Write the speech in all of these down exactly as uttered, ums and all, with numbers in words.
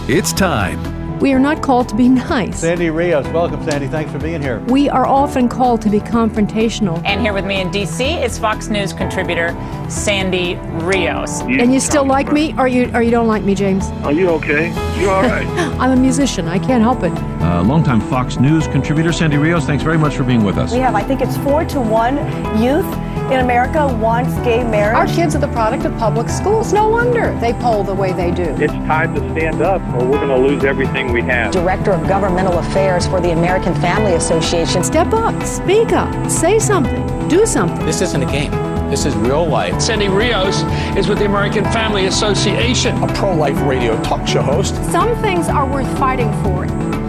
It's time. We are not called to be nice. Sandy Rios, welcome, Sandy. Thanks for being here. We are often called to be confrontational. And here with me in D C is Fox News contributor Sandy Rios. You and you still like me, or you or you don't like me, James? Are you okay? You all right? I'm a musician. I can't help it. Uh, longtime Fox News contributor Sandy Rios, thanks very much for being with us. We have, I think it's four to one youth in America wants gay marriage. Our kids are the product of public schools. No wonder they poll the way they do. It's time to stand up or we're going to lose everything we have. Director of Governmental Affairs for the American Family Association. Step up, speak up, say something, do something. This isn't a game. This is real life. Sandy Rios is with the American Family Association, a pro-life radio talk show host. Some things are worth fighting for.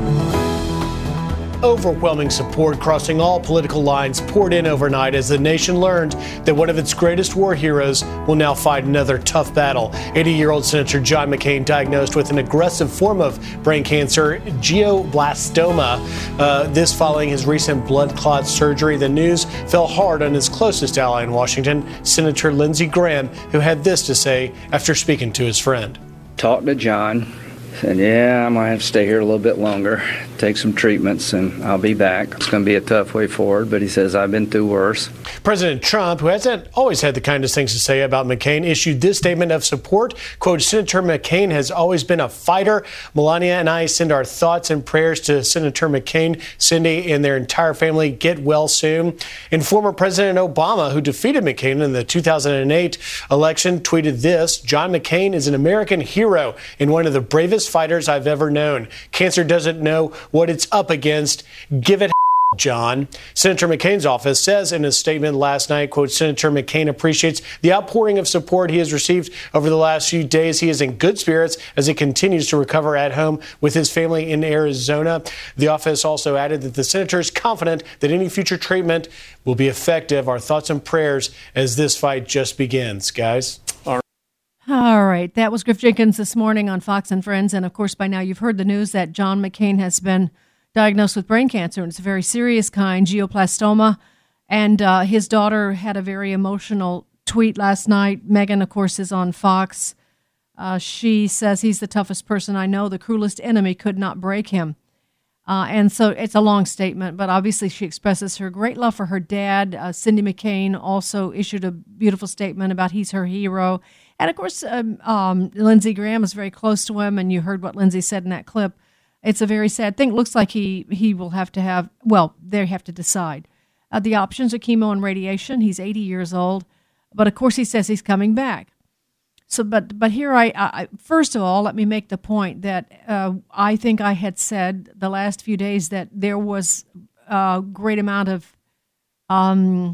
Overwhelming support crossing all political lines poured in overnight as the nation learned that one of its greatest war heroes will now fight another tough battle. eighty-year-old Senator John McCain diagnosed with an aggressive form of brain cancer, glioblastoma. Uh, this following his recent blood clot surgery. The news fell hard on his closest ally in Washington, Senator Lindsey Graham, who had this to say after speaking to his friend. Talked to John. Said, yeah, I might have to stay here a little bit longer, take some treatments, and I'll be back. It's going to be a tough way forward, but he says, I've been through worse. President Trump, who hasn't always had the kindest things to say about McCain, issued this statement of support. Quote, Senator McCain has always been a fighter. Melania and I send our thoughts and prayers to Senator McCain, Cindy, and their entire family. Get well soon. And former President Obama, who defeated McCain in the two thousand eight election, tweeted this: John McCain is an American hero and one of the bravest fighters I've ever known. Cancer doesn't know what it's up against. Give it, John. Senator McCain's office says in a statement last night, quote, Senator McCain appreciates the outpouring of support he has received over the last few days. He is in good spirits as he continues to recover at home with his family in Arizona. The office also added that the senator is confident that any future treatment will be effective. Our thoughts and prayers as this fight just begins, guys. All right. All right. That was Griff Jenkins this morning on Fox and Friends. And, of course, by now you've heard the news that John McCain has been diagnosed with brain cancer, and it's a very serious kind, glioblastoma. And uh, his daughter had a very emotional tweet last night. Megan, of course, is on Fox. Uh, she says he's the toughest person I know. The cruelest enemy could not break him. Uh, and so it's a long statement, but obviously she expresses her great love for her dad. Uh, Cindy McCain also issued a beautiful statement about he's her hero. And, of course, um, um, Lindsey Graham is very close to him, and you heard what Lindsey said in that clip. It's a very sad thing. It looks like he, he will have to have, well, they have to decide. Uh, the options are chemo and radiation. He's eighty years old. But, of course, he says he's coming back. So, but but here, I, I first of all, let me make the point that uh, I think I had said the last few days that there was a great amount of um,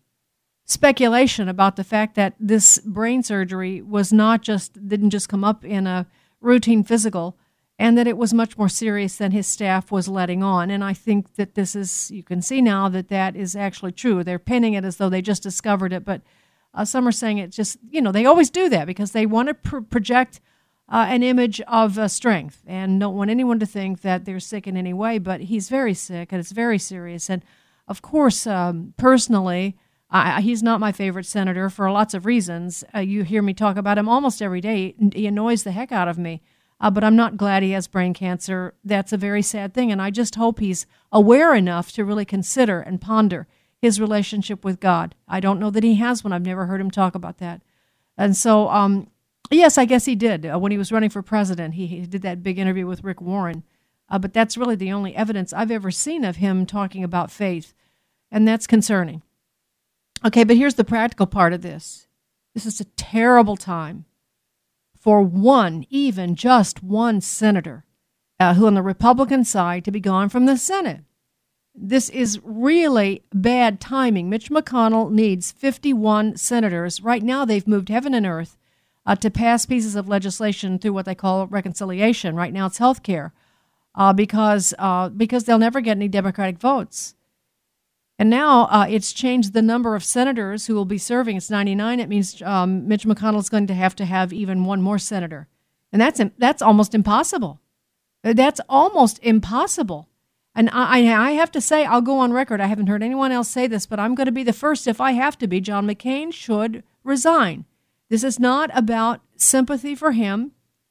speculation about the fact that this brain surgery was not just, didn't just come up in a routine physical, and that it was much more serious than his staff was letting on. And I think that this is, you can see now that that is actually true. They're painting it as though they just discovered it, but Uh, some are saying it just, you know, they always do that because they want to pr- project uh, an image of uh, strength and don't want anyone to think that they're sick in any way. But he's very sick and it's very serious. And, of course, um, personally, I, he's not my favorite senator for lots of reasons. Uh, you hear me talk about him almost every day. He annoys the heck out of me. Uh, but I'm not glad he has brain cancer. That's a very sad thing. And I just hope he's aware enough to really consider and ponder his relationship with God. I don't know that he has one. I've never heard him talk about that. And so, um, yes, I guess he did. Uh, when he was running for president, he, he did that big interview with Rick Warren. Uh, but that's really the only evidence I've ever seen of him talking about faith. And that's concerning. Okay, but here's the practical part of this. This is a terrible time for one, even just one senator uh, who on the Republican side to be gone from the Senate. This is really bad timing. Mitch McConnell needs fifty-one senators. Right now, they've moved heaven and earth uh, to pass pieces of legislation through what they call reconciliation. Right now, it's health care uh, because, uh, because they'll never get any Democratic votes. And now uh, it's changed the number of senators who will be serving. It's ninety-nine. It means um, Mitch McConnell is going to have to have even one more senator. And that's that's almost impossible. That's almost impossible. And I, I have to say, I'll go on record. I haven't heard anyone else say this, but I'm going to be the first if I have to be. John McCain should resign. This is not about sympathy for him.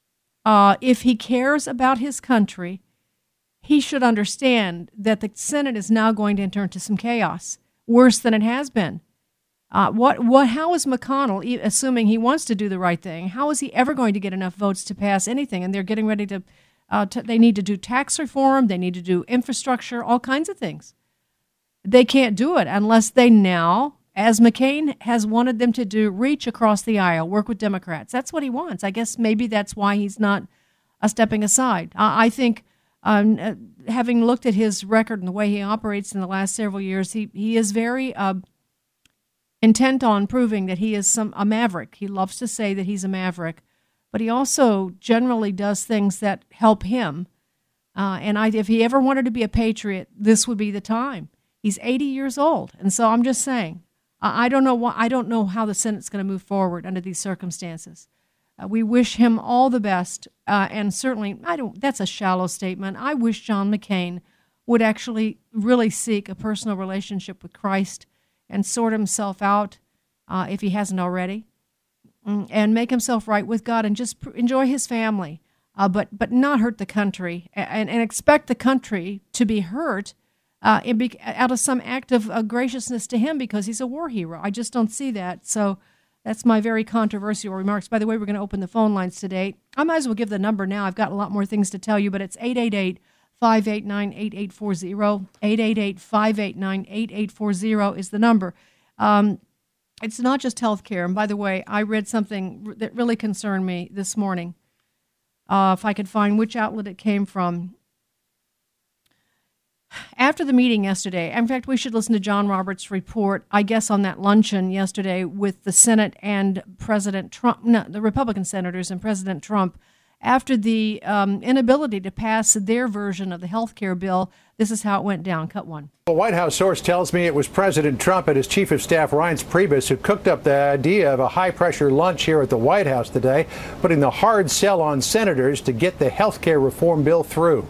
Uh, if he cares about his country, he should understand that the Senate is now going to enter into some chaos, worse than it has been. Uh, what, what, how is McConnell, assuming he wants to do the right thing, how is he ever going to get enough votes to pass anything? And they're getting ready to, uh, to they need to do tax reform, they need to do infrastructure, all kinds of things. They can't do it unless they now, as McCain has wanted them to do, reach across the aisle, work with Democrats. That's what he wants. I guess maybe that's why he's not uh, stepping aside. I, I think, um, uh, having looked at his record and the way he operates in the last several years, he, he is very uh, intent on proving that he is some a maverick. He loves to say that he's a maverick, but he also generally does things that help him. Uh, and I, if he ever wanted to be a patriot, this would be the time. He's eighty years old, and so I'm just saying, I don't know why, I don't know how the Senate's going to move forward under these circumstances. Uh, we wish him all the best, uh, and certainly, I don't. That's a shallow statement. I wish John McCain would actually really seek a personal relationship with Christ and sort himself out, uh, if he hasn't already, and make himself right with God, and just enjoy his family, uh, but but not hurt the country, and, and expect the country to be hurt Uh, and be, out of some act of uh, graciousness to him because he's a war hero. I just don't see that. So that's my very controversial remarks. By the way, we're going to open the phone lines today. I might as well give the number now. I've got a lot more things to tell you, but it's eight eight eight, five eight nine, eight eight four zero. eight eight eight, five eight nine, eight eight four zero is the number. Um, it's not just health care. And by the way, I read something that really concerned me this morning. Uh, if I could find which outlet it came from. After the meeting yesterday, in fact, we should listen to John Roberts' report, I guess, on that luncheon yesterday with the Senate and President Trump, no, the Republican senators and President Trump, after the um, inability to pass their version of the health care bill. This is how it went down. Cut one. A White House source tells me it was President Trump and his chief of staff, Reince Priebus, who cooked up the idea of a high-pressure lunch here at the White House today, putting the hard sell on senators to get the health care reform bill through.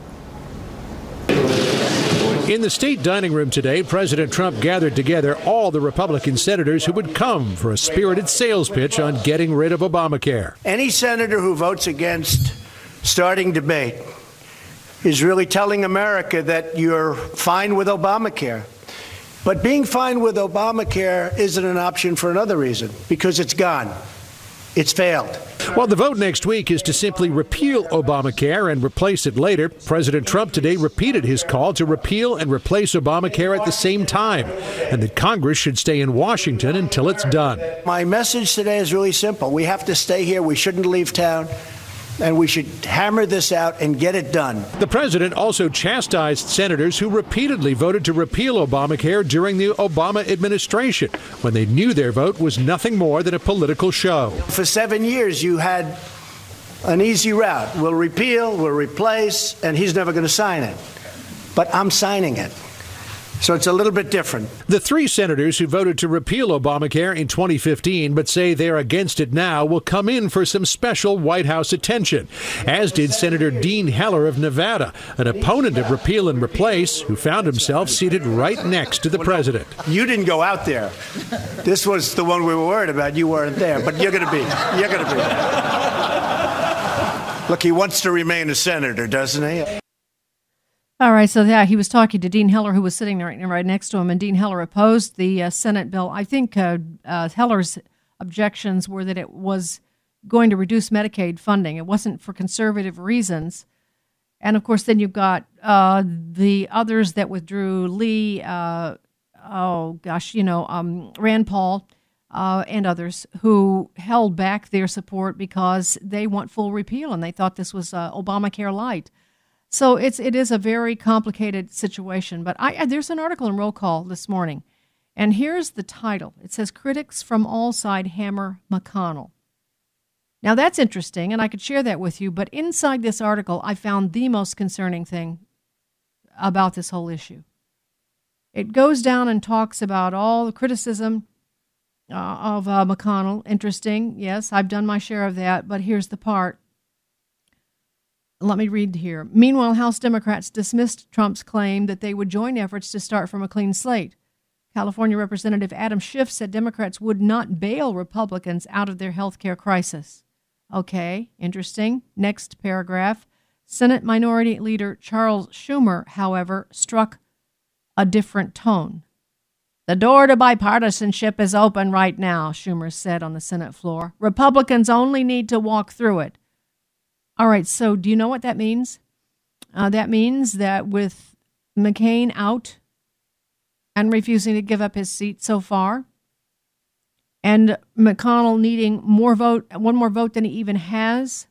In the state dining room today, President Trump gathered together all the Republican senators who would come for a spirited sales pitch on getting rid of Obamacare. Any senator who votes against starting debate is really telling America that you're fine with Obamacare. But being fine with Obamacare isn't an option for another reason, because it's gone. It's failed. While the vote next week is to simply repeal Obamacare and replace it later, President Trump today repeated his call to repeal and replace Obamacare at the same time, and that Congress should stay in Washington until it's done. My message today is really simple. We have to stay here. We shouldn't leave town. And we should hammer this out and get it done. The president also chastised senators who repeatedly voted to repeal Obamacare during the Obama administration, when they knew their vote was nothing more than a political show. For seven years, you had an easy route. We'll repeal, we'll replace, and he's never going to sign it. But I'm signing it. So it's a little bit different. The three senators who voted to repeal Obamacare in twenty fifteen but say they're against it now will come in for some special White House attention, as did Senator Dean Heller of Nevada, an opponent of repeal and replace, who found himself seated right next to the president. You didn't go out there. This was the one we were worried about. You weren't there, but you're going to be. You're going to be there. Look, he wants to remain a senator, doesn't he? All right, so yeah, he was talking to Dean Heller, who was sitting right, right next to him, and Dean Heller opposed the uh, Senate bill. I think uh, uh, Heller's objections were that it was going to reduce Medicaid funding. It wasn't for conservative reasons. And, of course, then you've got uh, the others that withdrew, Lee, uh, oh, gosh, you know, um, Rand Paul uh, and others who held back their support because they want full repeal, and they thought this was uh, Obamacare light. So it's it is a very complicated situation. But I, there's an article in Roll Call this morning, and here's the title. It says, "Critics from All Sides Hammer McConnell." Now, that's interesting, and I could share that with you. But inside this article, I found the most concerning thing about this whole issue. It goes down and talks about all the criticism uh, of uh, McConnell. Interesting. Yes, I've done my share of that, but here's the part. Let me read here. Meanwhile, House Democrats dismissed Trump's claim that they would join efforts to start from a clean slate. California Representative Adam Schiff said Democrats would not bail Republicans out of their health care crisis. Okay, interesting. Next paragraph. Senate Minority Leader Charles Schumer, however, struck a different tone. The door to bipartisanship is open right now, Schumer said on the Senate floor. Republicans only need to walk through it. All right, so do you know what that means? Uh, that means that with McCain out and refusing to give up his seat so far, and McConnell needing more vote, one more vote than he even has,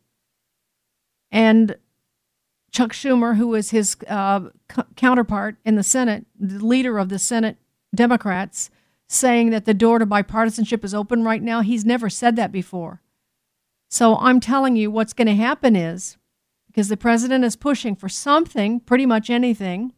and Chuck Schumer, who is his uh, c- counterpart in the Senate, the leader of the Senate Democrats, saying that the door to bipartisanship is open right now. He's never said that before. So I'm telling you what's going to happen is, because the president is pushing for something, pretty much anything,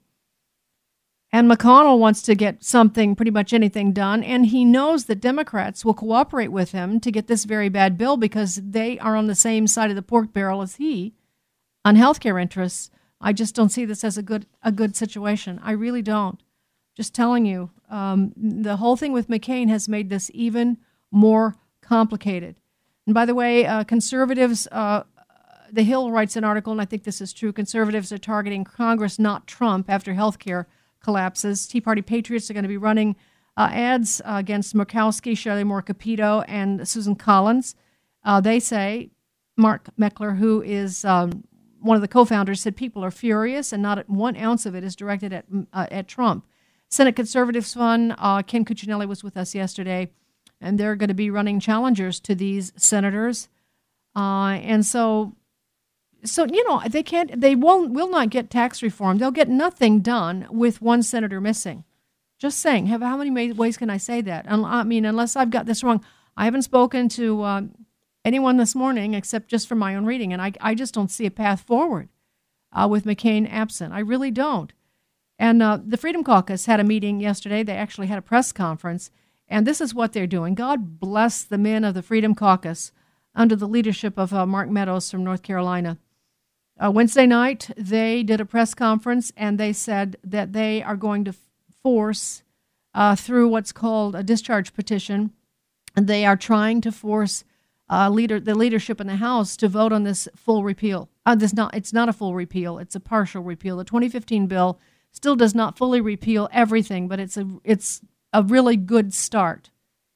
and McConnell wants to get something, pretty much anything done, and he knows that Democrats will cooperate with him to get this very bad bill because they are on the same side of the pork barrel as he on healthcare interests. I just don't see this as a good a good situation. I really don't. Just telling you, um, the whole thing with McCain has made this even more complicated. And by the way, uh, conservatives, uh, The Hill writes an article, and I think this is true, conservatives are targeting Congress, not Trump, after health care collapses. Tea Party patriots are going to be running uh, ads uh, against Murkowski, Shirley Moore Capito, and Susan Collins. Uh, they say, Mark Meckler, who is um, one of the co-founders, said people are furious, and not one ounce of it is directed at uh, at Trump. Senate Conservatives Fund, uh, Ken Cuccinelli was with us yesterday, and they're going to be running challengers to these senators. Uh, and so, so you know, they can't, they won't, will not get tax reform. They'll get nothing done with one senator missing. Just saying. Have, how many ways can I say that? I mean, unless I've got this wrong. I haven't spoken to uh, anyone this morning except just from my own reading, and I, I just don't see a path forward uh, with McCain absent. I really don't. And uh, the Freedom Caucus had a meeting yesterday. They actually had a press conference, and this is what they're doing. God bless the men of the Freedom Caucus under the leadership of uh, Mark Meadows from North Carolina. Uh, Wednesday night, they did a press conference, and they said that they are going to force, uh, through what's called a discharge petition, and they are trying to force uh, leader the leadership in the House to vote on this full repeal. Uh, this not It's not a full repeal. It's a partial repeal. The twenty fifteen bill still does not fully repeal everything, but it's a it's a really good start.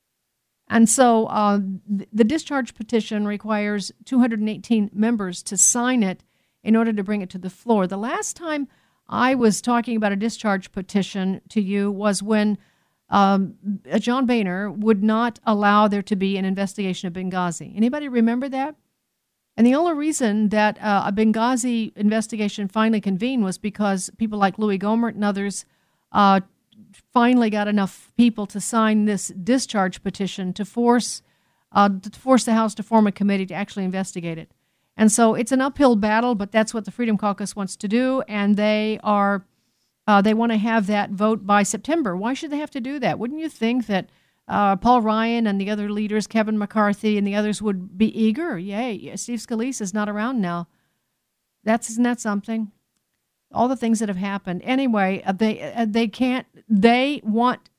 And so uh, the discharge petition requires two hundred eighteen members to sign it in order to bring it to the floor. The last time I was talking about a discharge petition to you was when um, John Boehner would not allow there to be an investigation of Benghazi. Anybody remember that? And the only reason that uh, a Benghazi investigation finally convened was because people like Louis Gohmert and others uh, finally got enough people to sign this discharge petition to force uh, to force the House to form a committee to actually investigate it. And so it's an uphill battle, but that's what the Freedom Caucus wants to do, and they are uh, they want to have that vote by September. Why should they have to do that? Wouldn't you think that Uh, Paul Ryan and the other leaders, Kevin McCarthy and the others, would be eager? Yay, Steve Scalise is not around now. That's, isn't that something? All the things that have happened. Anyway, uh, they uh, they can't, they want,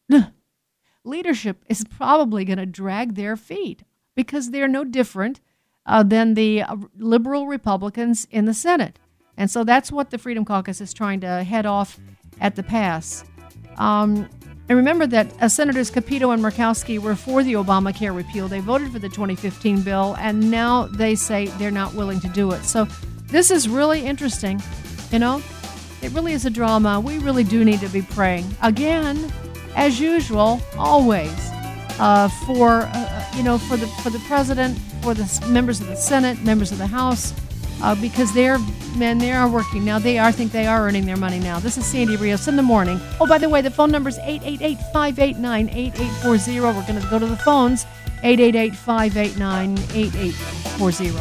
leadership is probably going to drag their feet because they're no different uh, than the uh, liberal Republicans in the Senate. And so that's what the Freedom Caucus is trying to head off at the pass. Um... And remember that uh, Senators Capito and Murkowski were for the Obamacare repeal. They voted for the twenty fifteen bill, and now they say they're not willing to do it. So this is really interesting. You know, it really is a drama. We really do need to be praying. Again, as usual, always, uh, for, uh, you know, for the for the president, for the members of the Senate, members of the House, uh, because they're, man, they are working now. They are, I think they are earning their money now. This is Sandy Rios in the morning. Oh, by the way, the phone number is eight eight eight, five eight nine, eight eight four zero. We're going to go to the phones, eight eight eight, five eight nine, eight eight four zero.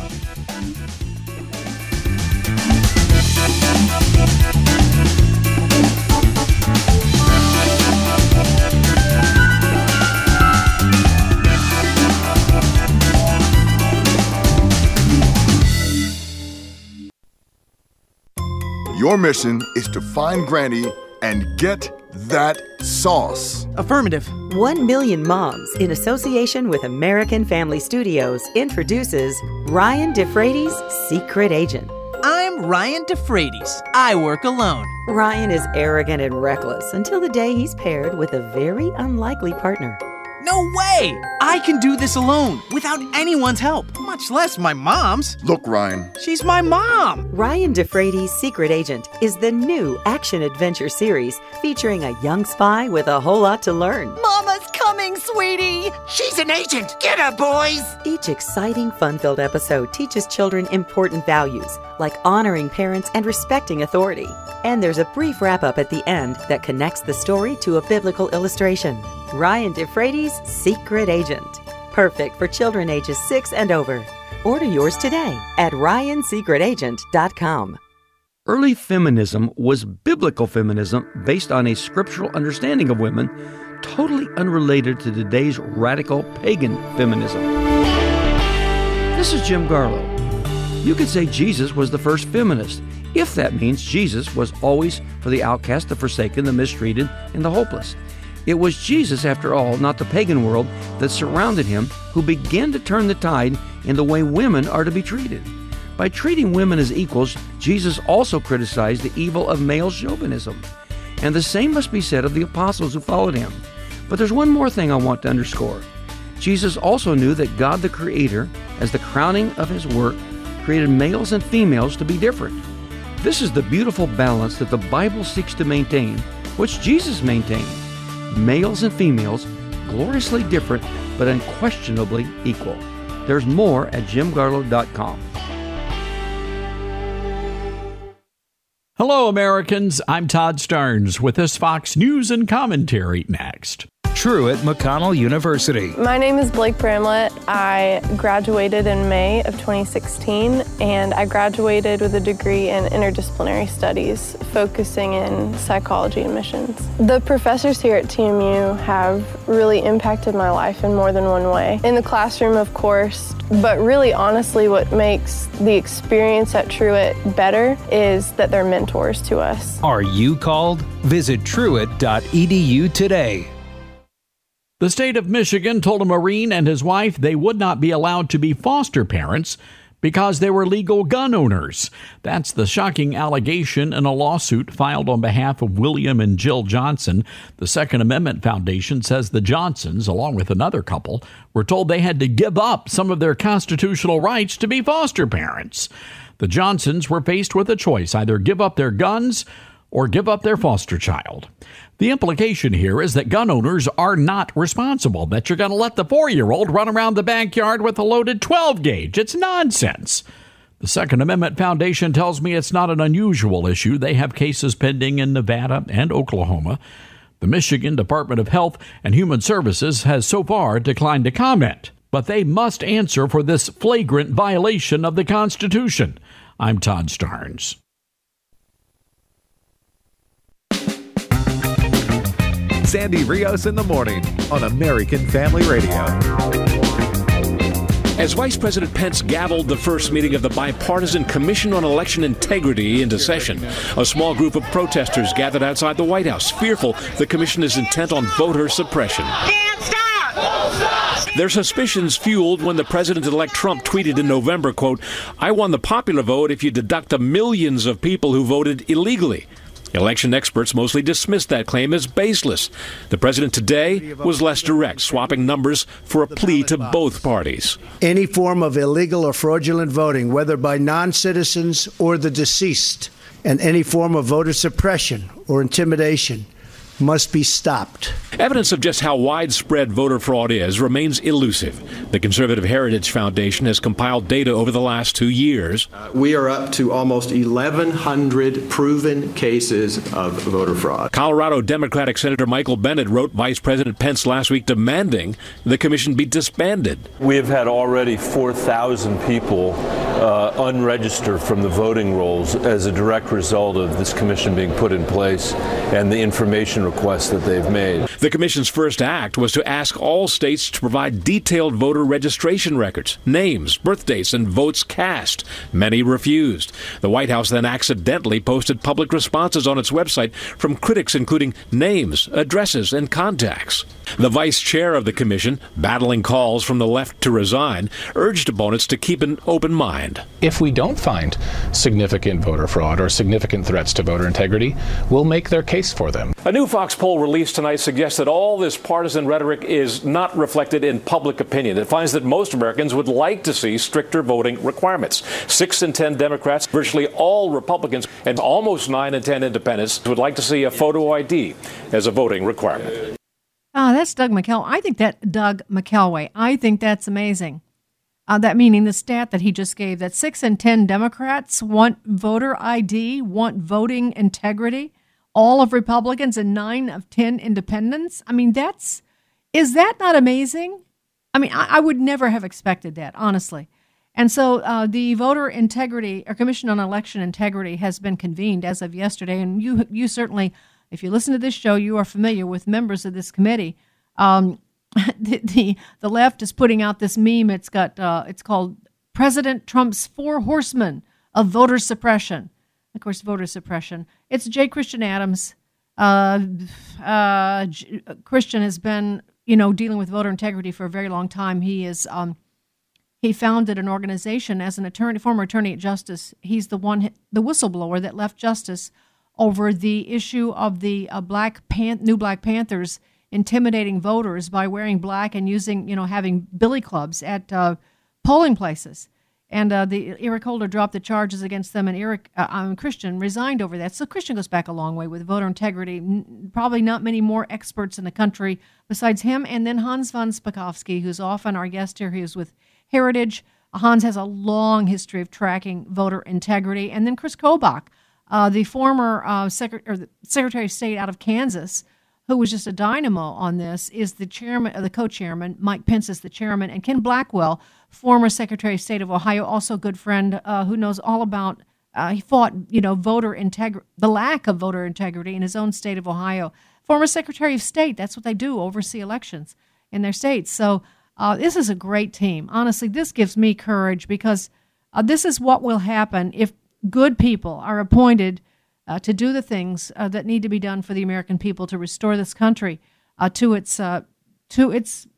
Your mission is to find Granny and get that sauce. Affirmative. One Million Moms, in association with American Family Studios, introduces Ryan DeFrady's Secret Agent. I'm Ryan DeFrady's. I work alone. Ryan is arrogant and reckless until the day he's paired with a very unlikely partner. No way! I can do this alone, without anyone's help, much less my mom's. Look, Ryan. She's my mom! Ryan DeFrady's Secret Agent is the new action-adventure series featuring a young spy with a whole lot to learn. Mama's coming, sweetie! She's an agent! Get her, boys! Each exciting, fun-filled episode teaches children important values, like honoring parents and respecting authority. And there's a brief wrap-up at the end that connects the story to a biblical illustration. Ryan DeFrady's Secret Agent. Perfect for children ages six and over. Order yours today at ryan secret agent dot com. Early feminism was biblical feminism based on a scriptural understanding of women, totally unrelated to today's radical pagan feminism. This is Jim Garlow. You could say Jesus was the first feminist, if that means Jesus was always for the outcast, the forsaken, the mistreated, and the hopeless. It was Jesus, after all, not the pagan world that surrounded him, who began to turn the tide in the way women are to be treated. By treating women as equals, Jesus also criticized the evil of male chauvinism. And the same must be said of the apostles who followed him. But there's one more thing I want to underscore. Jesus also knew that God the Creator, as the crowning of his work, created males and females to be different. This is the beautiful balance that the Bible seeks to maintain, which Jesus maintained. Males and females, gloriously different, but unquestionably equal. There's more at jim garlow dot com. Hello, Americans. I'm Todd Starnes with this Fox News and Commentary next. Truett McConnell University. My name is Blake Bramlett. I graduated in May of twenty sixteen, and I graduated with a degree in interdisciplinary studies, focusing in psychology and missions. The professors here at T M U have really impacted my life in more than one way. In the classroom, of course, but really honestly what makes the experience at Truett better is that they're mentors to us. Are you called? Visit truett dot e d u today. The state of Michigan told a Marine and his wife they would not be allowed to be foster parents because they were legal gun owners. That's the shocking allegation in a lawsuit filed on behalf of William and Jill Johnson. The Second Amendment Foundation says the Johnsons, along with another couple, were told they had to give up some of their constitutional rights to be foster parents. The Johnsons were faced with a choice, either give up their guns or give up their foster child. The implication here is that gun owners are not responsible, that you're going to let the four-year-old run around the backyard with a loaded twelve gauge. It's nonsense. The Second Amendment Foundation tells me it's not an unusual issue. They have cases pending in Nevada and Oklahoma. The Michigan Department of Health and Human Services has so far declined to comment, but they must answer for this flagrant violation of the Constitution. I'm Todd Starnes. Sandy Rios in the morning on American Family Radio. As Vice President Pence gavelled the first meeting of the Bipartisan Commission on Election Integrity into session, a small group of protesters gathered outside the White House, fearful the commission is intent on voter suppression. Can't stop! Won't stop! Their suspicions fueled when the President-elect Trump tweeted in November, quote, "I won the popular vote if you deduct the millions of people who voted illegally." Election experts mostly dismissed that claim as baseless. The president today was less direct, swapping numbers for a plea to both parties. Any form of illegal or fraudulent voting, whether by non-citizens or the deceased, and any form of voter suppression or intimidation must be stopped. Evidence of just how widespread voter fraud is remains elusive. The Conservative Heritage Foundation has compiled data over the last two years. Uh, we are up to almost eleven hundred proven cases of voter fraud. Colorado Democratic Senator Michael Bennet wrote Vice President Pence last week demanding the commission be disbanded. We have had already four thousand people uh, unregistered from the voting rolls as a direct result of this commission being put in place and the information request that they've made. The commission's first act was to ask all states to provide detailed voter registration records, names, birthdates, and votes cast. Many refused. The White House then accidentally posted public responses on its website from critics including names, addresses, and contacts. The vice chair of the commission, battling calls from the left to resign, urged opponents to keep an open mind. If we don't find significant voter fraud or significant threats to voter integrity, we'll make their case for them. A new Fox poll released tonight suggests that all this partisan rhetoric is not reflected in public opinion. It finds that most Americans would like to see stricter voting requirements. Six in ten Democrats, virtually all Republicans, and almost nine in ten independents would like to see a photo I D as a voting requirement. Ah, that's Doug McKelway. I think that Doug McKelway. I think that's amazing. Uh, that meaning the stat that he just gave, that six in ten Democrats want voter I D, want voting integrity. All of Republicans and nine of ten independents. I mean, that's, is that not amazing? I mean, I, I would never have expected that, honestly. And so uh, the Voter Integrity, or Commission on Election Integrity, has been convened as of yesterday. And you, you certainly, if you listen to this show, you are familiar with members of this committee. Um, the, the the left is putting out this meme. It's got, uh, it's called President Trump's Four Horsemen of Voter Suppression. Of course, voter suppression. It's J. Christian Adams. Uh, uh, J- Christian has been, you know, dealing with voter integrity for a very long time. He is, um, he founded an organization as an attorney, former attorney at Justice. He's the one, the whistleblower that left Justice over the issue of the uh, Black Pan- new Black Panthers intimidating voters by wearing black and using, you know, having billy clubs at uh, polling places. And uh, the Eric Holder dropped the charges against them, and Eric uh, um, Christian resigned over that. So Christian goes back a long way with voter integrity. N- probably not many more experts in the country besides him, and then Hans von Spakovsky, who's often our guest here. He was with Heritage. Hans has a long history of tracking voter integrity. And then Chris Kobach, uh, the former uh, Secret- or the Secretary of State out of Kansas, who was just a dynamo on this, is the chairman, uh, the co-chairman. Mike Pence is the chairman, and Ken Blackwell, former Secretary of State of Ohio, also a good friend uh, who knows all about. Uh, he fought, you know, voter integrity, the lack of voter integrity in his own state of Ohio. Former Secretary of State. That's what they do: oversee elections in their states. So uh, this is a great team. Honestly, this gives me courage because uh, this is what will happen if good people are appointed Uh, to do the things uh, that need to be done for the American people to restore this country uh, to its uh, to its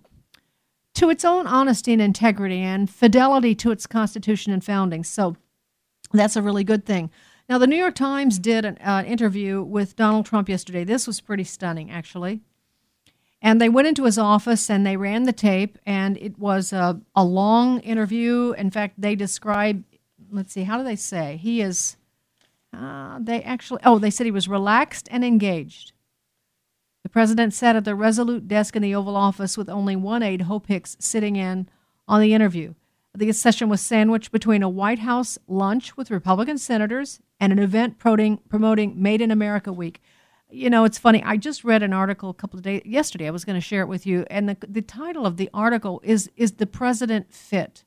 to its own honesty and integrity and fidelity to its Constitution and foundings. So that's a really good thing. Now, the New York Times did an uh, interview with Donald Trump yesterday. This was pretty stunning, actually. And they went into his office and they ran the tape, and it was a, a long interview. In fact, they describe, let's see, how do they say? He is... Uh, they actually, oh, they said he was relaxed and engaged. The president sat at the resolute desk in the Oval Office with only one aide, Hope Hicks, sitting in on the interview. The session was sandwiched between a White House lunch with Republican senators and an event promoting, promoting Made in America Week. You know, it's funny. I just read an article a couple of days, yesterday. I was going to share it with you. And the, the title of the article is, is The President Fit?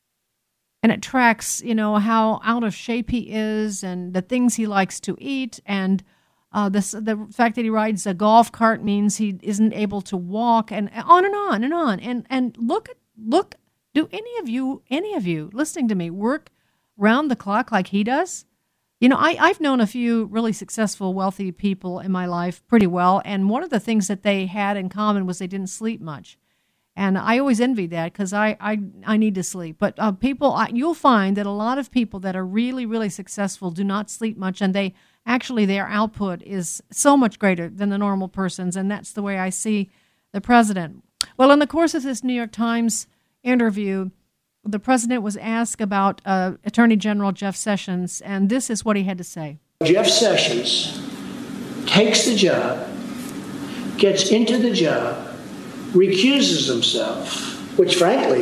And it tracks, you know, how out of shape he is and the things he likes to eat. And uh, this, the fact that he rides a golf cart means he isn't able to walk, and on and on and on. And and look, at look, do any of you, any of you listening to me work round the clock like he does? You know, I, I've known a few really successful, wealthy people in my life pretty well. And one of the things that they had in common was they didn't sleep much. And I always envy that because I, I I need to sleep. But uh, people, I, you'll find that a lot of people that are really, really successful do not sleep much, and they actually their output is so much greater than the normal person's, and that's the way I see the president. Well, in the course of this New York Times interview, the president was asked about uh, Attorney General Jeff Sessions, and this is what he had to say. Jeff Sessions takes the job, gets into the job, recuses himself, which frankly,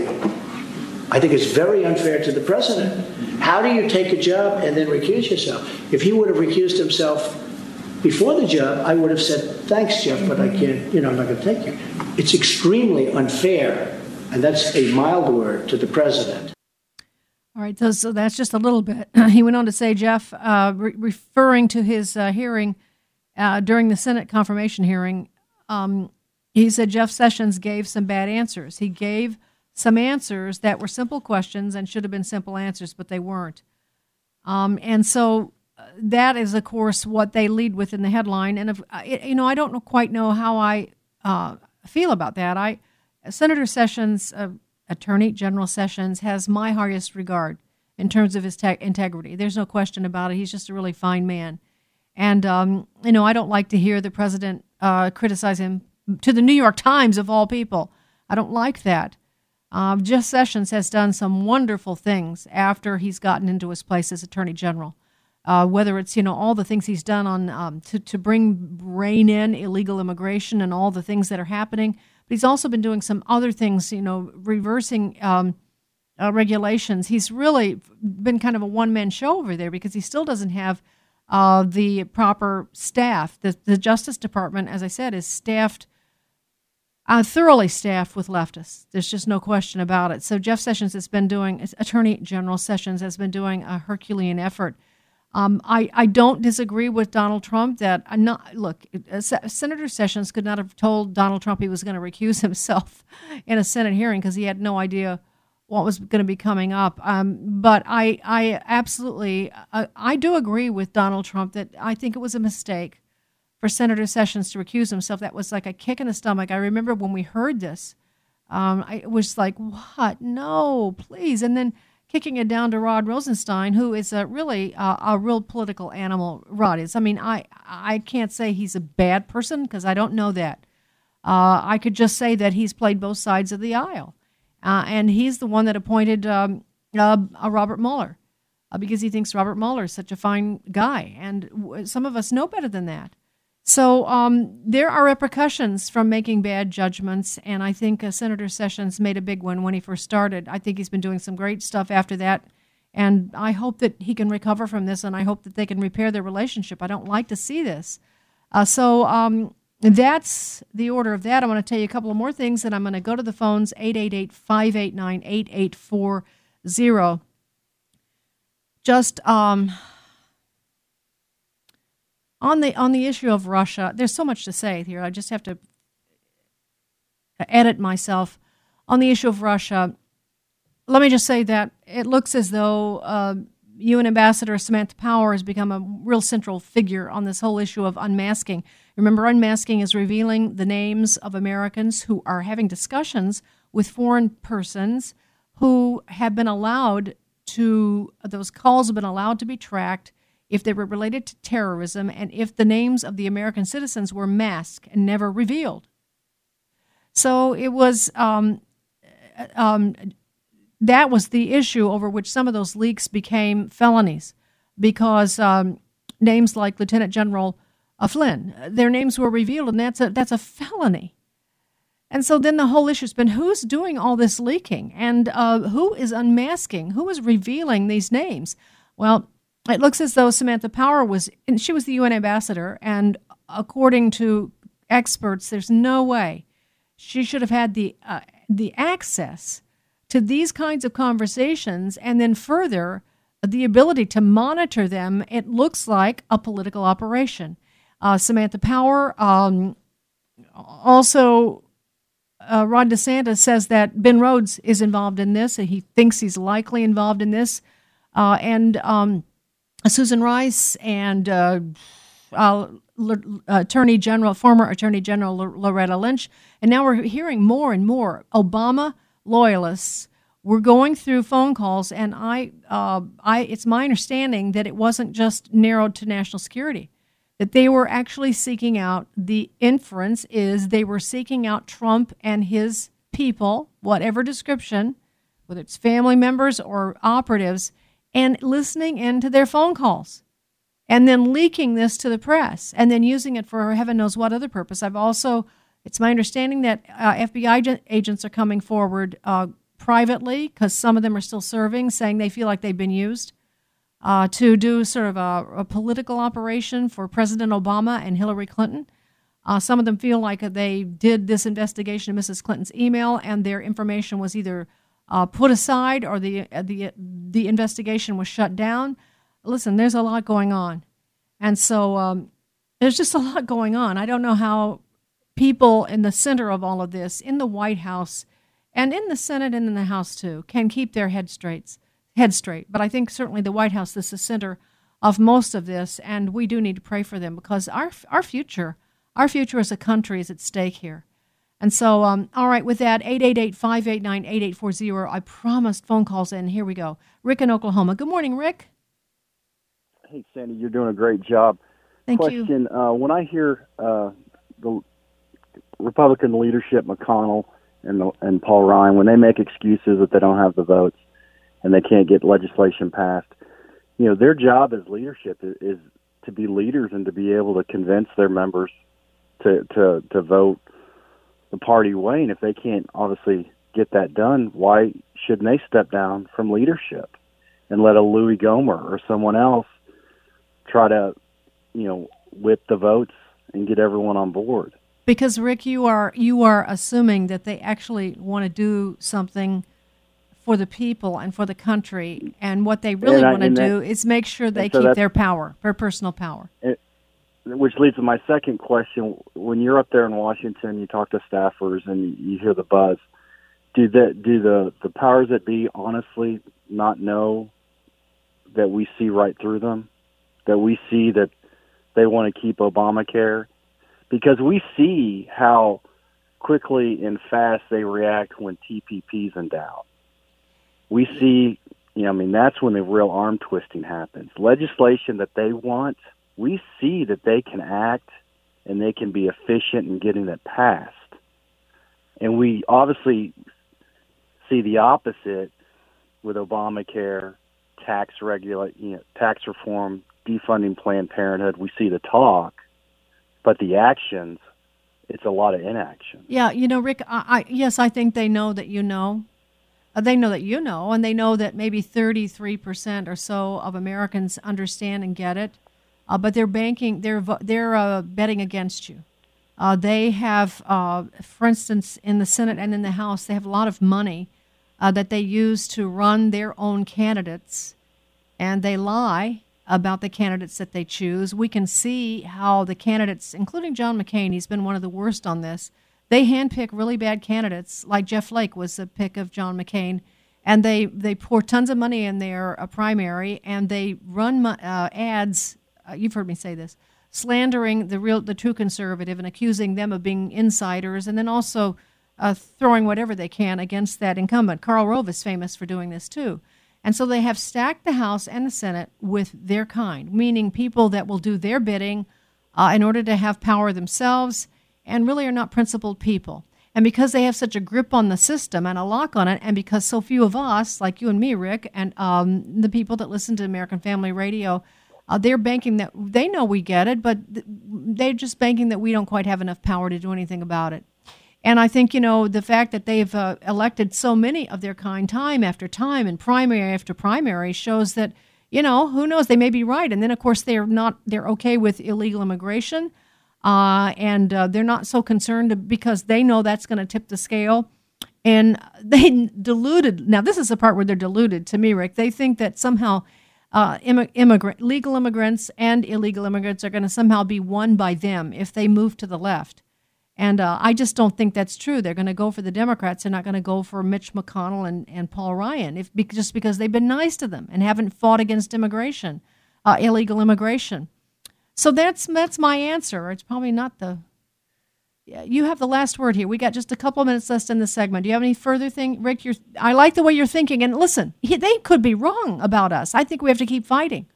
I think is very unfair to the president. How do you take a job and then recuse yourself? If he would have recused himself before the job, I would have said, thanks, Jeff, but I can't, you know, I'm not going to take you. It's extremely unfair, and that's a mild word, to the president. All right, so, so that's just a little bit. He went on to say, Jeff, uh, re- referring to his uh, hearing uh, during the Senate confirmation hearing, um, he said Jeff Sessions gave some bad answers. He gave some answers that were simple questions and should have been simple answers, but they weren't. Um, and so uh, that is, of course, what they lead with in the headline. And, if, uh, it, you know, I don't know, quite know how I uh, feel about that. I, Senator Sessions, uh, Attorney General Sessions, has my highest regard in terms of his te- integrity. There's no question about it. He's just a really fine man. And, um, you know, I don't like to hear the president uh, criticize him to the New York Times, of all people. I don't like that. Uh, Jeff Sessions has done some wonderful things after he's gotten into his place as Attorney General. Uh, whether it's, you know, all the things he's done on um, to, to bring, rein in illegal immigration and all the things that are happening. But he's also been doing some other things, you know, reversing um, uh, regulations. He's really been kind of a one-man show over there because he still doesn't have uh, the proper staff. The, the Justice Department, as I said, is staffed Uh, thoroughly staffed with leftists. There's just no question about it. So Jeff Sessions has been doing, Attorney General Sessions has been doing a Herculean effort. Um, I, I don't disagree with Donald Trump that, I'm not, look, uh, Senator Sessions could not have told Donald Trump he was going to recuse himself in a Senate hearing because he had no idea what was going to be coming up. Um, but I, I absolutely, uh, I do agree with Donald Trump that I think it was a mistake for Senator Sessions to recuse himself. That was like a kick in the stomach. I remember when we heard this, um, I, it was like, what? No, please. And then kicking it down to Rod Rosenstein, who is a really uh, a real political animal. Rod is. I mean, I, I can't say he's a bad person because I don't know that. Uh, I could just say that he's played both sides of the aisle. Uh, and he's the one that appointed um, uh, uh, Robert Mueller uh, because he thinks Robert Mueller is such a fine guy. And w- some of us know better than that. So um, there are repercussions from making bad judgments, and I think uh, Senator Sessions made a big one when he first started. I think he's been doing some great stuff after that, and I hope that he can recover from this, and I hope that they can repair their relationship. I don't like to see this. Uh, so um, that's the order of that. I want to tell you a couple of more things, and I'm going to go to the phones, eight eight eight, five eight nine, eight eight four zero. Just... Um, On the on the issue of Russia, there's so much to say here. I just have to edit myself. On the issue of Russia, let me just say that it looks as though uh, U N Ambassador Samantha Power has become a real central figure on this whole issue of unmasking. Remember, unmasking is revealing the names of Americans who are having discussions with foreign persons who have been allowed to, those calls have been allowed to be tracked if they were related to terrorism, and if the names of the American citizens were masked and never revealed. So it was, um, um, that was the issue over which some of those leaks became felonies, because um, names like Lieutenant General uh, Flynn, their names were revealed, and that's a, that's a felony. And so then the whole issue's been, who's doing all this leaking, and uh, who is unmasking, who is revealing these names? Well, it looks as though Samantha Power was, and she was the U N ambassador, and according to experts, there's no way she should have had the uh, the access to these kinds of conversations, and then further, the ability to monitor them. It looks like a political operation. Uh, Samantha Power, um, also, uh, Ron DeSantis says that Ben Rhodes is involved in this, and he thinks he's likely involved in this, uh, and um, Susan Rice and uh, uh, Attorney General, former Attorney General Loretta Lynch, and now we're hearing more and more Obama loyalists were going through phone calls, and I, uh, I, it's my understanding that it wasn't just narrowed to national security, that they were actually seeking out, the inference is they were seeking out Trump and his people, whatever description, whether it's family members or operatives, and listening into their phone calls, and then leaking this to the press, and then using it for heaven knows what other purpose. I've also, it's my understanding that uh, F B I agents are coming forward uh, privately, because some of them are still serving, saying they feel like they've been used uh, to do sort of a, a political operation for President Obama and Hillary Clinton. Uh, some of them feel like they did this investigation of Missus Clinton's email, and their information was either Uh, put aside, or the uh, the the investigation was shut down. Listen, there's a lot going on, and so um, There's just a lot going on. I don't know how people in the center of all of this, in the White House and in the Senate and in the House too, can keep their head straight. Head straight. But I think certainly the White House is the center of most of this, and we do need to pray for them because our our future, our future as a country is at stake here. And so, um, all right, with that, eight eight eight, five eight nine, eight eight four zero, I promised phone calls in. Here we go. Rick in Oklahoma. Good morning, Rick. Hey, Sandy, you're doing a great job. Thank Question, you. Uh, when I hear uh, the Republican leadership, McConnell and, the, and Paul Ryan, when they make excuses that they don't have the votes and they can't get legislation passed, you know, their job as leadership is, is to be leaders and to be able to convince their members to, to, to vote the party way. And if they can't obviously get that done, why shouldn't they step down from leadership and let a Louis Gohmert or someone else try to, you know, whip the votes and get everyone on board? Because, Rick, you are you are assuming that they actually want to do something for the people and for the country, and what they really I, want to do that, is make sure they so keep their power, their personal power. It, which leads to my second question. When you're up there in Washington, you talk to staffers and you hear the buzz. Do the, do the, the powers that be honestly not know that we see right through them, that we see that they want to keep Obamacare? Because we see how quickly and fast they react when T P P's in doubt. We see, you know, I mean, that's when the real arm twisting happens. Legislation that they want, we see that they can act and they can be efficient in getting it passed. And we obviously see the opposite with Obamacare, tax regula- you know, tax reform, defunding Planned Parenthood. We see the talk, but the actions, it's a lot of inaction. Yeah, you know, Rick, I, I yes, I think they know that you know. Uh, they know that you know, and they know that maybe thirty-three percent or so of Americans understand and get it, uh, but they're banking, they're they're uh, betting against you. Uh, they have, uh, for instance, in the Senate and in the House, they have a lot of money uh, that they use to run their own candidates, and they lie about the candidates that they choose. We can see how the candidates, including John McCain, he's been one of the worst on this. They handpick really bad candidates, like Jeff Flake was a pick of John McCain, and they, they pour tons of money in their uh, primary, and they run uh, ads, uh, you've heard me say this, slandering the real, the true conservative and accusing them of being insiders, and then also uh, throwing whatever they can against that incumbent. Karl Rove is famous for doing this too. And so they have stacked the House and the Senate with their kind, meaning people that will do their bidding uh, in order to have power themselves and really are not principled people. And because they have such a grip on the system and a lock on it, and because so few of us, like you and me, Rick, and um, the people that listen to American Family Radio, uh, they're banking that they know we get it, but th- they're just banking that we don't quite have enough power to do anything about it. And I think, you know, the fact that they've uh, elected so many of their kind time after time and primary after primary shows that, you know, who knows, they may be right. And then, of course, they're not, they're okay with illegal immigration. Uh, and uh, they're not so concerned because they know that's going to tip the scale. And they deluded. Now, this is the part where they're deluded to me, Rick. They think that somehow uh, imm- immigrant, legal immigrants and illegal immigrants are going to somehow be won by them if they move to the left. And uh, I just don't think that's true. They're going to go for the Democrats. They're not going to go for Mitch McConnell and, and Paul Ryan, if just because they've been nice to them and haven't fought against immigration, uh, illegal immigration. So that's that's my answer. It's probably not the... Yeah, you have the last word here. We got just a couple of minutes left in the segment. Do you have any further thing? Rick, you're, I like the way you're thinking. And listen, he, they could be wrong about us. I think we have to keep fighting.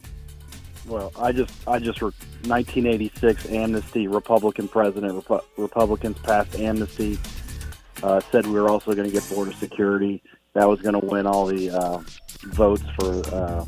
Well, I just, I just, nineteen eighty-six amnesty, Republican president, Repu- Republicans passed amnesty, uh, said we were also going to get border security. That was going to win all the uh, votes for uh,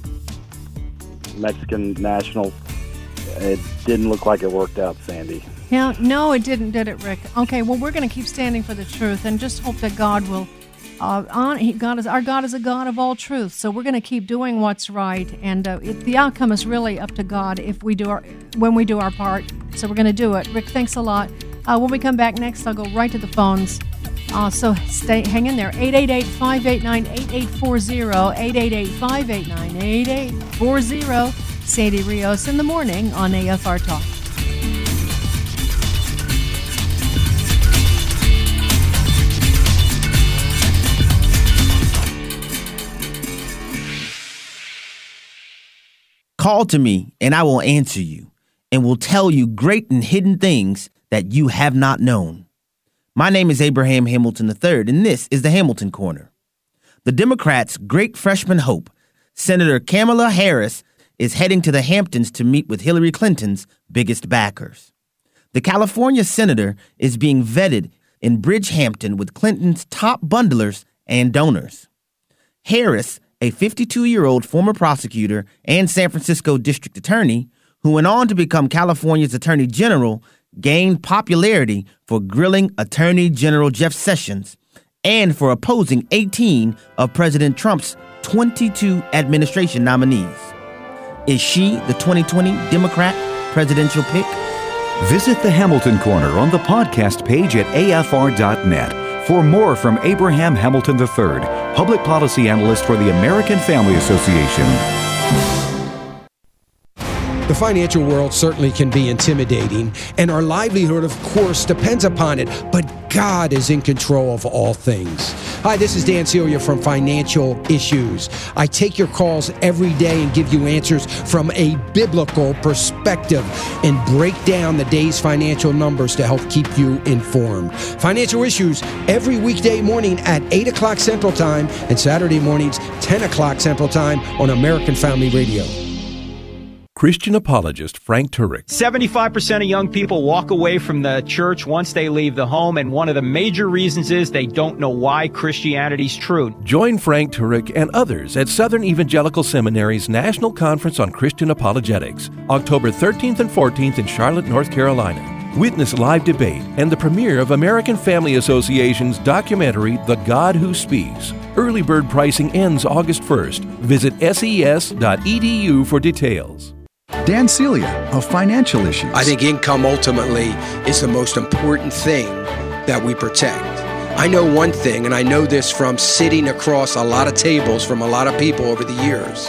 Mexican nationals. It didn't look like it worked out, Sandy. Yeah, no, it didn't, did it, Rick? Okay, well, we're going to keep standing for the truth and just hope that God will... Uh, on, he, God is our God is a God of all truth, so we're going to keep doing what's right, and uh, it, the outcome is really up to God if we do our when we do our part. So we're going to do it. Rick, thanks a lot. Uh, when we come back next, I'll go right to the phones. Uh, so stay, hang in there. eight eight eight, five eight nine, eight eight four zero, eight eight eight, five eight nine, eight eight four zero. Sandy Rios in the morning on A F R Talk. Call to me, and I will answer you, and will tell you great and hidden things that you have not known. My name is Abraham Hamilton the third, and this is the Hamilton Corner. The Democrats' great freshman hope, Senator Kamala Harris, is heading to the Hamptons to meet with Hillary Clinton's biggest backers. The California senator is being vetted in Bridgehampton with Clinton's top bundlers and donors. Harris, a fifty-two-year-old former prosecutor and San Francisco district attorney, who went on to become California's attorney general, gained popularity for grilling Attorney General Jeff Sessions and for opposing eighteen of President Trump's twenty-two administration nominees. Is she the twenty twenty Democrat presidential pick? Visit the Hamilton Corner on the podcast page at A F R dot net for more from Abraham Hamilton the third, public policy analyst for the American Family Association. The financial world certainly can be intimidating, and our livelihood, of course, depends upon it, but God is in control of all things. Hi, this is Dan Celia from Financial Issues. I take your calls every day and give you answers from a biblical perspective and break down the day's financial numbers to help keep you informed. Financial Issues every weekday morning at eight o'clock Central Time and Saturday mornings, ten o'clock Central Time on American Family Radio. Christian apologist Frank Turek. seventy-five percent of young people walk away from the church once they leave the home, and one of the major reasons is they don't know why Christianity's true. Join Frank Turek and others at Southern Evangelical Seminary's National Conference on Christian Apologetics, October thirteenth and fourteenth in Charlotte, North Carolina. Witness live debate and the premiere of American Family Association's documentary, The God Who Speaks. Early bird pricing ends August first. Visit S E S dot E D U for details. Dan Celia of Financial Issues. I think income ultimately is the most important thing that we protect. I know one thing, and I know this from sitting across a lot of tables from a lot of people over the years,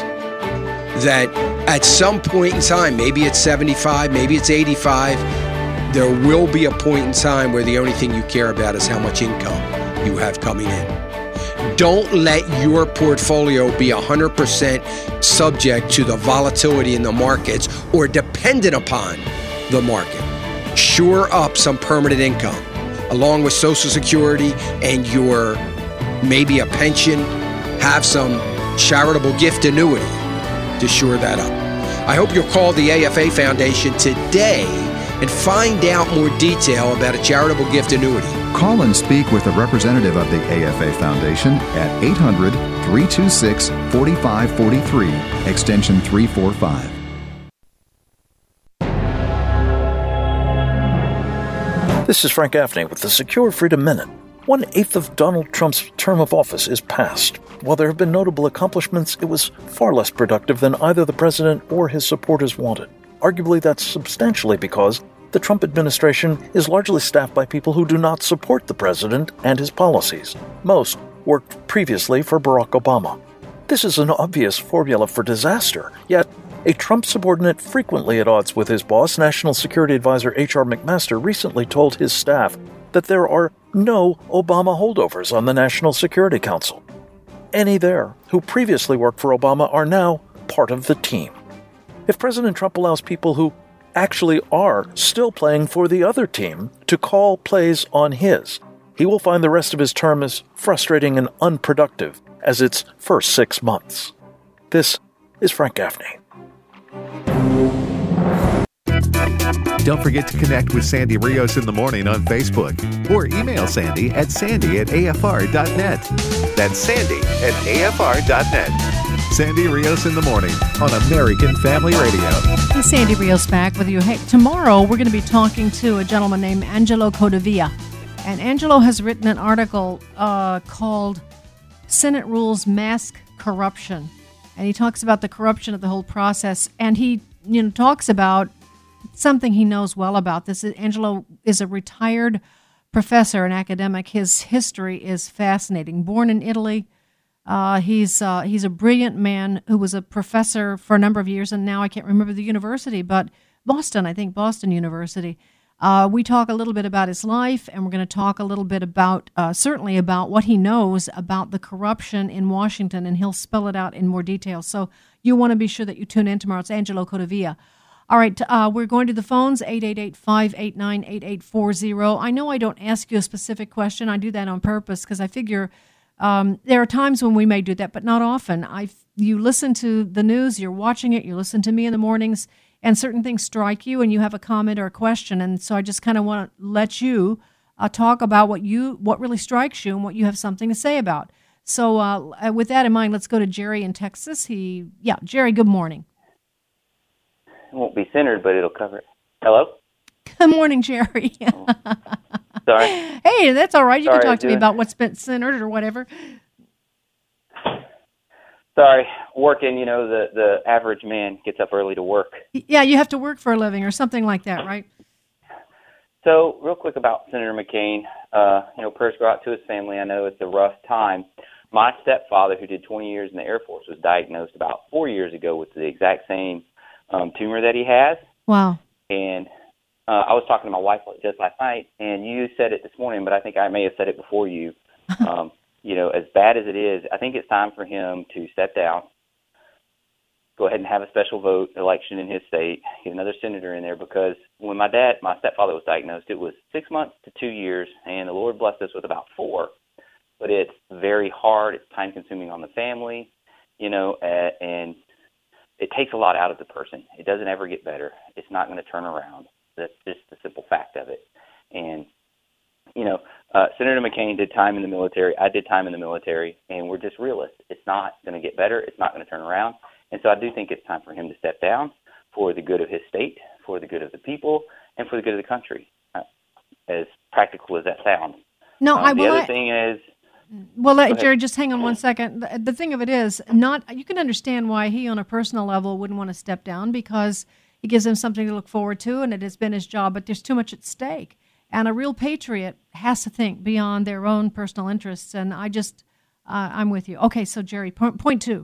that at some point in time, maybe it's seventy-five, maybe it's eighty-five, there will be a point in time where the only thing you care about is how much income you have coming in. Don't let your portfolio be one hundred percent subject to the volatility in the markets or dependent upon the market. Shore up some permanent income along with Social Security and your maybe a pension. Have some charitable gift annuity to shore that up. I hope you'll call the A F A Foundation today and find out more detail about a charitable gift annuity. Call and speak with a representative of the A F A Foundation at eight hundred, three two six, four five four three, extension three forty-five. This is Frank Gaffney with the Secure Freedom Minute. One-eighth of Donald Trump's term of office is past. While there have been notable accomplishments, it was far less productive than either the president or his supporters wanted. Arguably, that's substantially because the Trump administration is largely staffed by people who do not support the president and his policies. Most worked previously for Barack Obama. This is an obvious formula for disaster, yet a Trump subordinate frequently at odds with his boss, National Security Advisor H R McMaster, recently told his staff that there are no Obama holdovers on the National Security Council. Any there who previously worked for Obama are now part of the team. If President Trump allows people who actually are still playing for the other team to call plays on his, he will find the rest of his term as frustrating and unproductive as its first six months. This is Frank Gaffney. Don't forget to connect with Sandy Rios in the morning on Facebook or email Sandy at sandy at A F R dot net. That's Sandy at A F R dot net. Sandy Rios in the morning on American Family Radio. Hey, Sandy Rios back with you. Hey, tomorrow we're going to be talking to a gentleman named Angelo Codevilla. And Angelo has written an article uh, called Senate Rules Mask Corruption. And he talks about the corruption of the whole process. And he you know, talks about something he knows well about. This is, Angelo is a retired professor and academic. His history is fascinating. Born in Italy, uh, he's uh, he's a brilliant man who was a professor for a number of years, and now I can't remember the university, but Boston, I think Boston University. Uh, we talk a little bit about his life, and we're going to talk a little bit about, uh, certainly about what he knows about the corruption in Washington, and he'll spell it out in more detail. So you want to be sure that you tune in tomorrow. It's Angelo Codavia. All right, uh, we're going to the phones, eight eight eight, five eight nine, eight eight four zero. I know I don't ask you a specific question. I do that on purpose because I figure um, there are times when we may do that, but not often. I, you listen to the news, you're watching it, you listen to me in the mornings, and certain things strike you, and you have a comment or a question. And so I just kind of want to let you uh, talk about what you what really strikes you and what you have something to say about. So uh, with that in mind, let's go to Jerry in Texas. He, yeah, Jerry, good morning. It won't be centered, but it'll cover it. Hello? Good morning, Jerry. Sorry. Hey, that's all right. You Sorry, can talk to me doing... about what's been centered or whatever. Sorry, working, you know, the, the average man gets up early to work. Yeah, you have to work for a living or something like that, right? So, real quick about Senator McCain, uh, you know, prayers go out to his family. I know it's a rough time. My stepfather, who did twenty years in the Air Force, was diagnosed about four years ago with the exact same um, tumor that he has. Wow. And uh, I was talking to my wife just last night, and you said it this morning, but I think I may have said it before you. Um, you know, as bad as it is, I think it's time for him to step down, go ahead and have a special vote election in his state, get another senator in there, because when my dad, my stepfather was diagnosed, it was six months to two years, and the Lord blessed us with about four. But it's very hard. It's time-consuming on the family, you know, uh, and it takes a lot out of the person. It doesn't ever get better. It's not going to turn around. That's just the simple fact of it. And you know, uh, Senator McCain did time in the military. I did time in the military, and we're just realists. It's not going to get better. It's not going to turn around. And so I do think it's time for him to step down for the good of his state, for the good of the people, and for the good of the country, uh, as practical as that sounds. No, um, I the will. other I, thing is... Well, uh, Jerry, just hang on one second. The, the thing of it is, not you can understand why he, on a personal level, wouldn't want to step down, because it gives him something to look forward to, and it has been his job, but there's too much at stake. And a real patriot has to think beyond their own personal interests. And I just, uh, I'm with you. Okay, so Jerry, point, point two.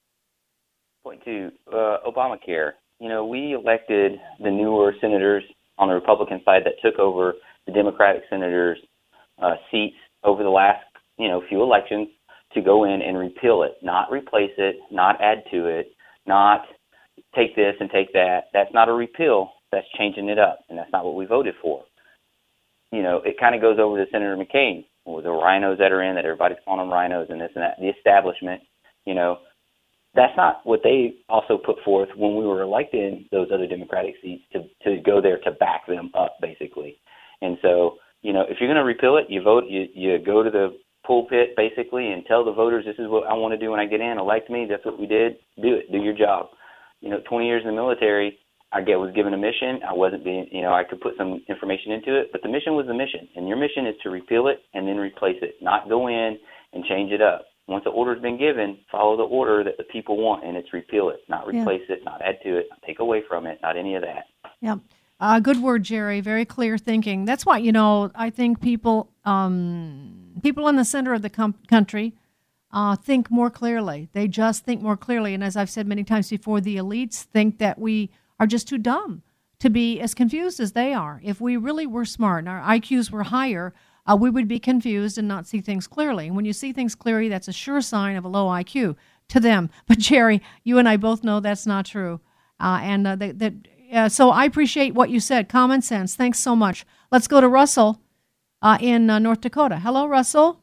Point two, uh, Obamacare. You know, we elected the newer senators on the Republican side that took over the Democratic senators' uh, seats over the last, you know, few elections to go in and repeal it, not replace it, not add to it, not take this and take that. That's not a repeal. That's changing it up, and that's not what we voted for. You know, it kind of goes over to Senator McCain, or the rhinos that are in, that everybody's calling them rhinos and this and that, the establishment, you know, that's not what they also put forth when we were elected those other Democratic seats to, to go there to back them up, basically. And so, you know, if you're going to repeal it, you vote, you, you go to the pulpit, basically, and tell the voters, this is what I want to do when I get in, elect me, that's what we did, do it, do your job. You know, twenty years in the military, I get was given a mission. I wasn't being, you know, I could put some information into it, but the mission was the mission. And your mission is to repeal it and then replace it, not go in and change it up. Once the order's been given, follow the order that the people want, and it's repeal it, not replace yeah. it, not add to it, not take away from it, not any of that. Yeah. Uh, good word, Jerry. Very clear thinking. That's why, you know, I think people, um, people in the center of the com- country uh, think more clearly. They just think more clearly. And as I've said many times before, the elites think that we are just too dumb to be as confused as they are. If we really were smart and our I Qs were higher, uh, we would be confused and not see things clearly. And when you see things clearly, that's a sure sign of a low I Q to them. But Jerry, you and I both know that's not true. Uh, and uh, that, that uh, so I appreciate what you said. Common sense. Thanks so much. Let's go to Russell uh, in uh, North Dakota. Hello, Russell.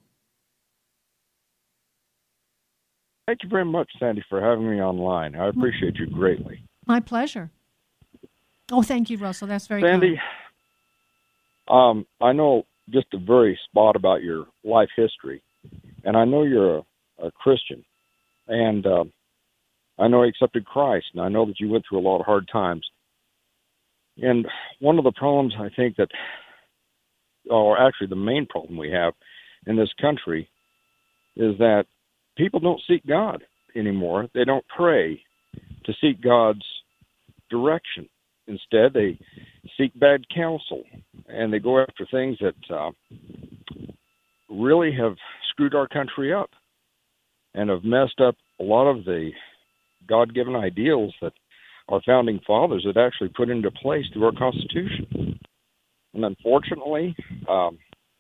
Thank you very much, Sandy, for having me online. I appreciate you greatly. My pleasure. Oh, thank you, Russell. That's very Sandy, kind. Um, I know just a very spot about your life history, and I know you're a, a Christian, and uh, I know you accepted Christ, and I know that you went through a lot of hard times. And one of the problems I think that, or actually the main problem we have in this country, is that people don't seek God anymore. They don't pray to seek God's direction. Instead, they seek bad counsel, and they go after things that uh, really have screwed our country up and have messed up a lot of the God-given ideals that our founding fathers had actually put into place through our Constitution. And unfortunately, um,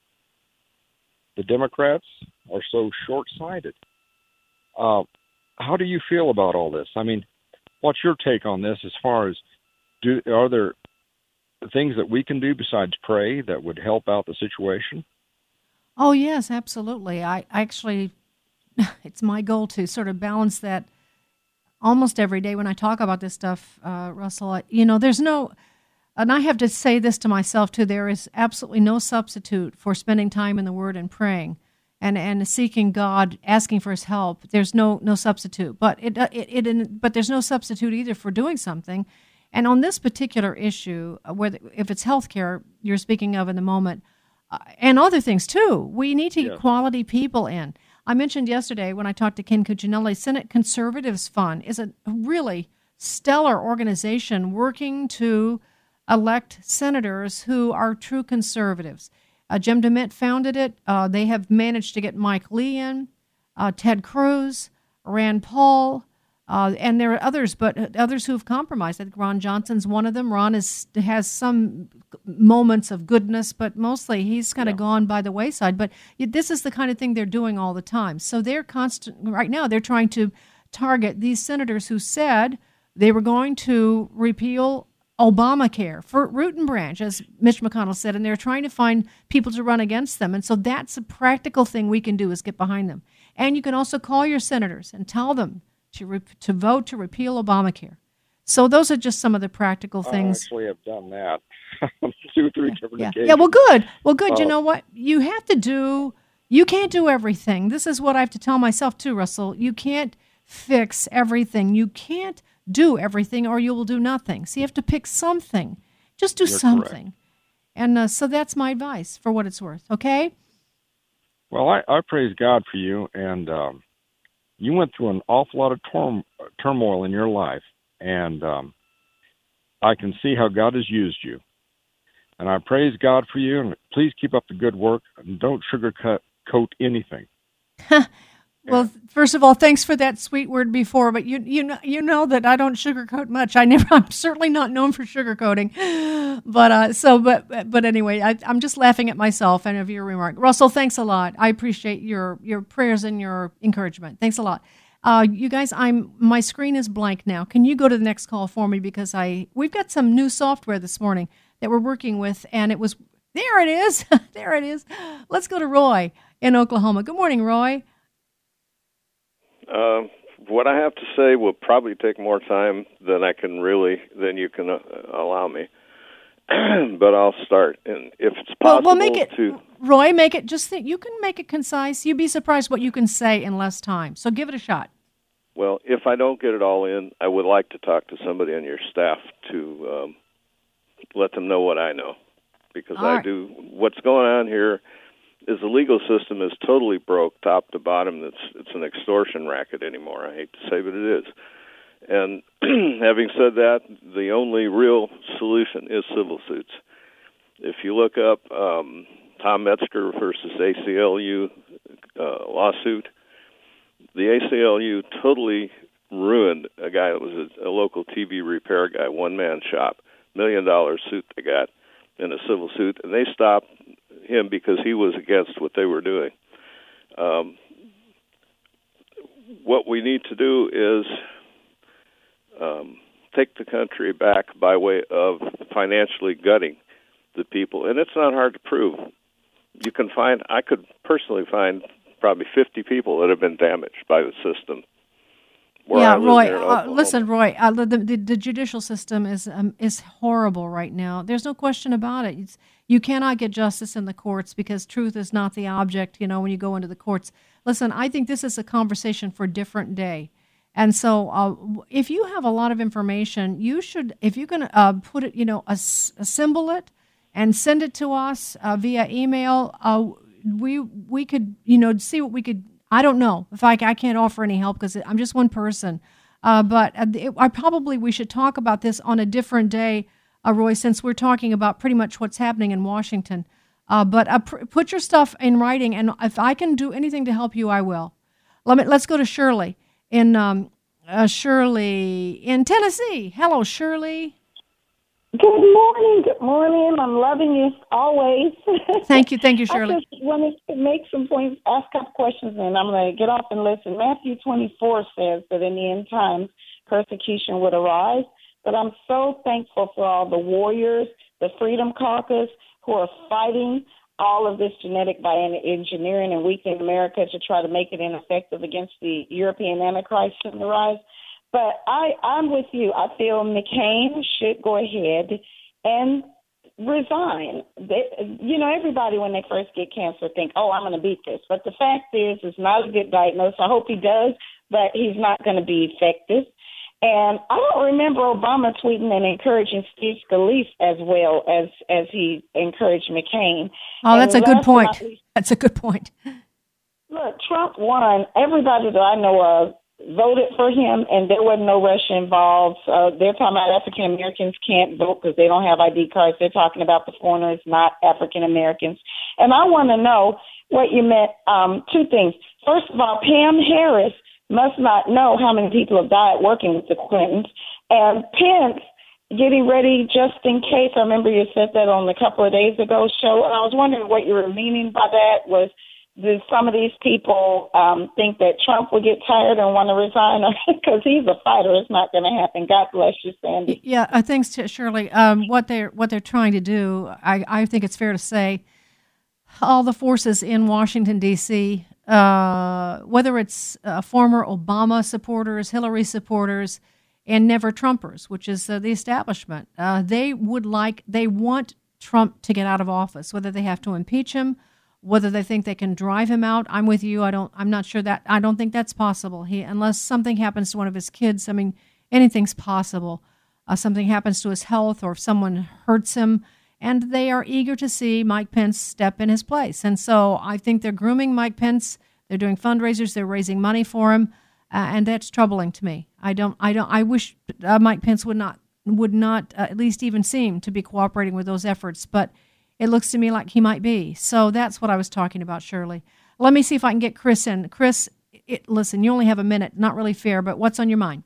the Democrats are so short-sighted. Uh, how do you feel about all this? I mean, what's your take on this as far as, do are there things that we can do besides pray that would help out the situation? Oh, yes, absolutely. I actually, it's my goal to sort of balance that almost every day when I talk about this stuff, uh, Russell. You know, there's no, and I have to say this to myself too, there is absolutely no substitute for spending time in the Word and praying and, and seeking God, asking for His help. There's no no substitute. But it, it, it but there's no substitute either for doing something. And on this particular issue, whether if it's healthcare you're speaking of in the moment, uh, and other things too, we need to get yeah. quality people in. I mentioned yesterday when I talked to Ken Cuccinelli, Senate Conservatives Fund is a really stellar organization working to elect senators who are true conservatives. Uh, Jim DeMint founded it. Uh, they have managed to get Mike Lee in, uh, Ted Cruz, Rand Paul, uh, and there are others, but others who have compromised. I think Ron Johnson's one of them. Ron is, has some moments of goodness, but mostly he's kind of yeah. gone by the wayside. But this is the kind of thing they're doing all the time. So they're constant right now. They're trying to target these senators who said they were going to repeal Obamacare for root and branch, as Mitch McConnell said, and they're trying to find people to run against them. And so that's a practical thing we can do is get behind them. And you can also call your senators and tell them to re- to vote to repeal Obamacare. So those are just some of the practical things. I actually have done that two or three yeah. different yeah. occasions. Yeah, well, good. Well, good. Uh, you know what? You have to do, you can't do everything. This is what I have to tell myself too, Russell. You can't fix everything. You can't do everything or you will do nothing. So you have to pick something. Just do You're something. Correct. And uh, so that's my advice for what it's worth, okay? Well, I, I praise God for you, and um, you went through an awful lot of turm- turmoil in your life, and um, I can see how God has used you. And I praise God for you, and please keep up the good work, and don't sugarcoat coat anything. Well, first of all, thanks for that sweet word before, but you you know you know that I don't sugarcoat much. I never, I'm certainly not known for sugarcoating, but uh, so but but anyway, I, I'm just laughing at myself and of your remark, Russell. Thanks a lot. I appreciate your your prayers and your encouragement. Thanks a lot, uh, you guys. I'm my screen is blank now. Can you go to the next call for me because I we've got some new software this morning that we're working with, and it was there. It is there. It is. Let's go to Roy in Oklahoma. Good morning, Roy. Uh, what I have to say will probably take more time than I can really, than you can uh, allow me. But I'll start. And if it's possible well, well, make it, to... Roy, make it, just think, you can make it concise. You'd be surprised what you can say in less time. So give it a shot. Well, if I don't get it all in, I would like to talk to somebody on your staff to um, let them know what I know. Because all I right. do, what's going on here is the legal system is totally broke, top to bottom. It's it's an extortion racket anymore. I hate to say, but it is. And having said that, the only real solution is civil suits. If you look up um, Tom Metzger versus A C L U uh, lawsuit, the A C L U totally ruined a guy that was a, a local T V repair guy, one-man shop, million dollar suit they got in a civil suit, and they stopped him because he was against what they were doing. Um, what we need to do is um, take the country back by way of financially gutting the people, and it's not hard to prove. You can find, I could personally find probably fifty people that have been damaged by the system. Yeah, Roy. Uh, listen, Roy. Uh, the, the the judicial system is um, is horrible right now. There's no question about it. It's, you cannot get justice in the courts because truth is not the object. You know, when you go into the courts. Listen, I think this is a conversation for a different day. And so, uh, if you have a lot of information, you should, if you can uh, put it, you know, assemble it and send it to us uh, via email. Uh, we we could, you know, see what we could. I don't know if I, I can't offer any help because I'm just one person. Uh, but it, I probably we should talk about this on a different day, uh, Roy, since we're talking about pretty much what's happening in Washington. Uh, but uh, pr- put your stuff in writing, and if I can do anything to help you, I will. Let me, let's go to Shirley in um, uh, Shirley in Tennessee. Hello, Shirley. Good morning. Good morning. I'm loving you always. Thank you. Thank you, Shirley. I just wanted to make some points, ask a couple questions, and I'm going to get off and listen. Matthew twenty-four says that in the end times, persecution would arise. But I'm so thankful for all the warriors, the Freedom Caucus, who are fighting all of this genetic bioengineering and weakening America to try to make it ineffective against the European Antichrist on the rise. But I, I'm with you. I feel McCain should go ahead and resign. They, you know, everybody when they first get cancer think, oh, I'm going to beat this. But the fact is, it's not a good diagnosis. I hope he does, but he's not going to be effective. And I don't remember Obama tweeting and encouraging Steve Scalise as well as, as he encouraged McCain. Oh, that's and a good point. Least, that's a good point. Look, Trump won. Everybody that I know of voted for him, and there wasn't no Russia involved. Uh, they're talking about African Americans can't vote because they don't have I D cards. They're talking about the foreigners, not African Americans. And I want to know what you meant. Um, two things. First of all, Pam Harris must not know how many people have died working with the Clintons. And Pence getting ready just in case. I remember you said that on a couple of days ago show. And I was wondering what you were meaning by that. Was do some of these people um, think that Trump will get tired and want to resign? Because he's a fighter. It's not going to happen. God bless you, Sandy. Yeah, uh, thanks to Shirley. Um, what they're what they're trying to do, I, I think it's fair to say, all the forces in Washington, D C, uh, whether it's uh, former Obama supporters, Hillary supporters, and never Trumpers, which is uh, the establishment, uh, they would like, they want Trump to get out of office, whether they have to impeach him, whether they think they can drive him out. I'm with you. I don't, I'm not sure that, I don't think that's possible. He, unless something happens to one of his kids, I mean, anything's possible. Uh, something happens to his health or if someone hurts him, and they are eager to see Mike Pence step in his place. And so I think they're grooming Mike Pence. They're doing fundraisers. They're raising money for him. Uh, and that's troubling to me. I don't, I don't, I wish uh, Mike Pence would not, would not uh, at least even seem to be cooperating with those efforts. But it looks to me like he might be. So that's what I was talking about, Shirley. Let me see if I can get Chris in. Chris, it, listen, you only have a minute. Not really fair, but what's on your mind?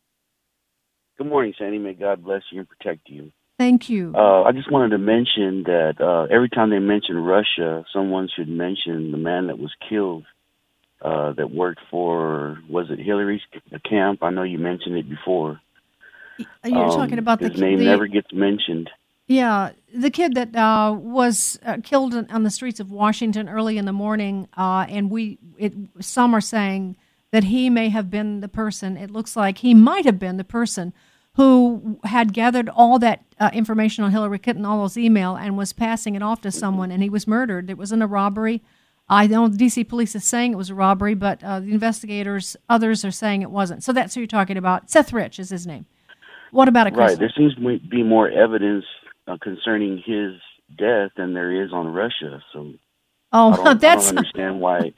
Good morning, Sandy. May God bless you and protect you. Thank you. Uh, I just wanted to mention that uh, every time they mention Russia, someone should mention the man that was killed uh, that worked for, was it Hillary's camp? I know you mentioned it before. You're um, talking about the his name the, never gets mentioned. Yeah, the kid that uh, was uh, killed on the streets of Washington early in the morning, uh, and we it, some are saying that he may have been the person. It looks like he might have been the person who had gathered all that uh, information on Hillary Clinton, all those email, and was passing it off to someone, and he was murdered. It wasn't a robbery. I know the D C police is saying it was a robbery, but uh, the investigators, others are saying it wasn't. So that's who you're talking about. Seth Rich is his name. What about it, Chris? Right. There seems to be more evidence uh, concerning his death than there is on Russia. So oh, I don't, that's I don't understand why.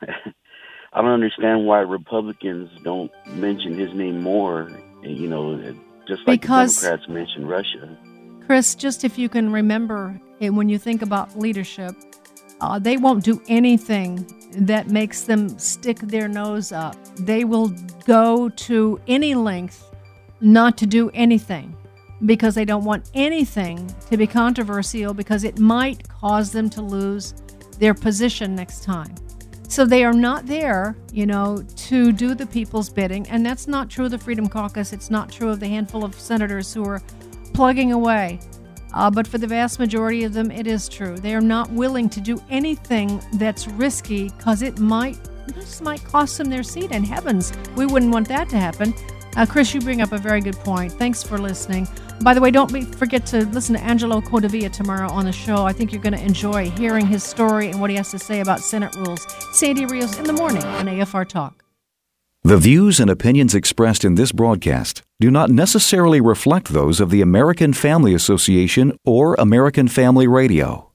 I don't understand why Republicans don't mention his name more. You know, just like because, the Democrats mention Russia. Chris, just if you can remember, when you think about leadership, uh, they won't do anything that makes them stick their nose up. They will go to any length not to do anything because they don't want anything to be controversial because it might cause them to lose their position next time. So they are not there, you know, to do the people's bidding. And that's not true of the Freedom Caucus. It's not true of the handful of senators who are plugging away. Uh, but for the vast majority of them, it is true. They are not willing to do anything that's risky because it might, this might cost them their seat. And heavens, we wouldn't want that to happen. Uh, Chris, you bring up a very good point. Thanks for listening. By the way, don't be, forget to listen to Angelo Codevilla tomorrow on the show. I think you're going to enjoy hearing his story and what he has to say about Senate rules. Sandy Rios in the morning on A F R Talk. The views and opinions expressed in this broadcast do not necessarily reflect those of the American Family Association or American Family Radio.